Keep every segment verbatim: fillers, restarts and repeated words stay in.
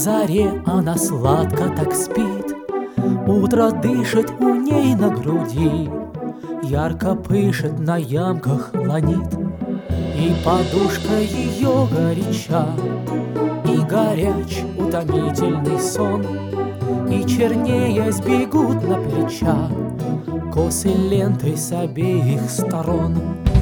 заре она сладко так спит, утро дышит у ней на груди, ярко пышет на ямках ланит, и подушка ее горяча, и горяч утомительный сон, и чернее сбегут на плеча косы лентой с обеих сторон.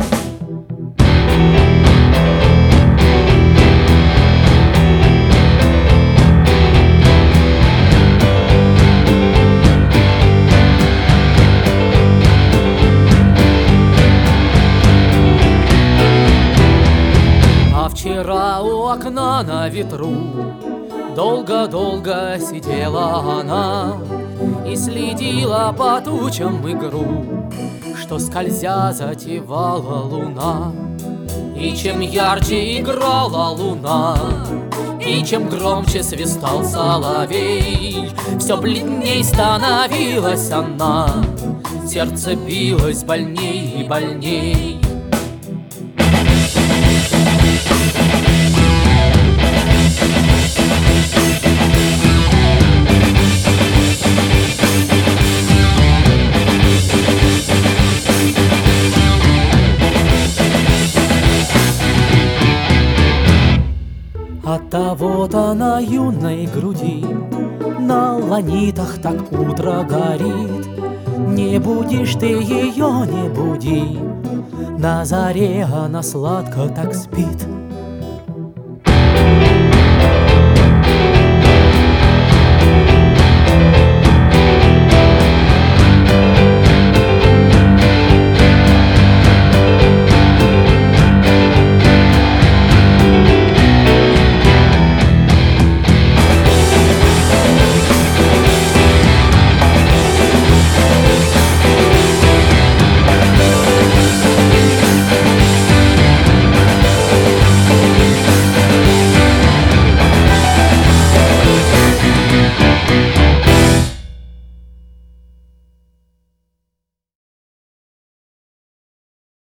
Вчера у окна на ветру долго-долго сидела она и следила по тучам игру, что скользя затевала луна. И чем ярче играла луна, и чем громче свистал соловей, все бледней становилась она, сердце билось больней и больней. Оттого-то на юной груди на ланитах так утро горит. Не будешь ты ее, не буди, на заре она сладко так спит.